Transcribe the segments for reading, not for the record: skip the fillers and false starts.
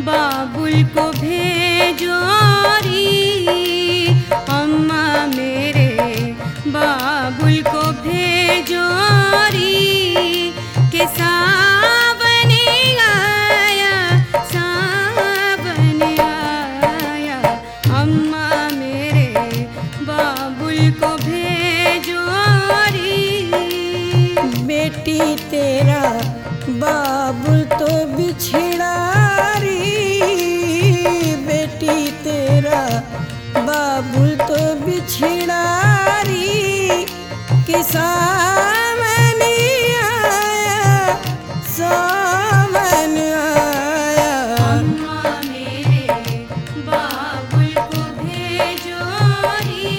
बाबुल को भेजो री, अम्मा मेरे बाबुल को भेजो री, के सावन आया सावन आया, अम्मा मेरे बाबुल को भेजो री। बेटी तेरा बाबुल तो बिछड़ा री, बेटी तेरा बाबुल तो बिछड़ा री, कि सावन आया सावन आया, अम्मा मेरे बाबुल को भेजो री।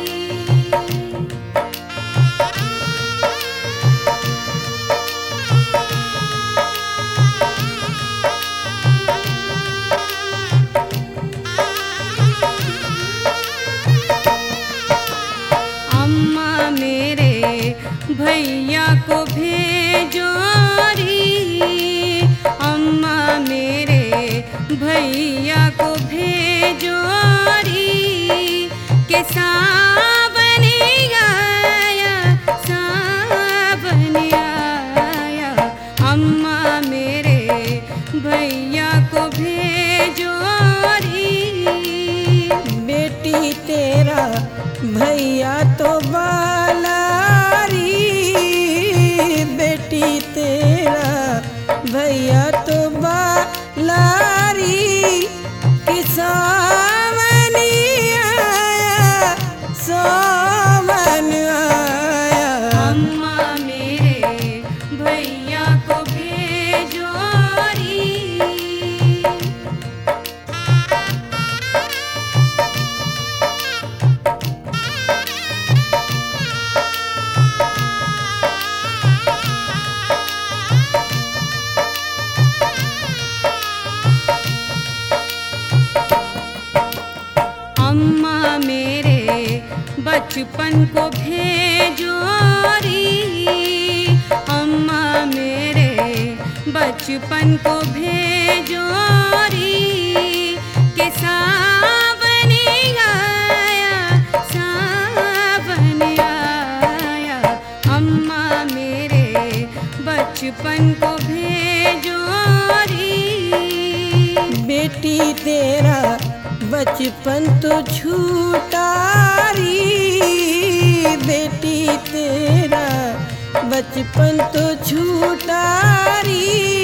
अम्मा मेरे भैया को भेजो री, अम्मा मेरे भैया को भेजो री, के सावन आया सावन आया, अम्मा मेरे भैया को भेजो री। बेटी तेरा भैया तो बालारी, बेटी तेरा भैया तो बालारी, कि सावन आया सावन आया, अम्मा मेरे भैया को भेजो री। अम्मा मेरे बचपन को भेजो री, अम्मा मेरे बचपन को भेजो री, के सावन आया सावन आया, अम्मा मेरे बचपन को भेजो री। बेटी तेरा बचपन तो छूटा री, बेटी तेरा बचपन तो छूटा री,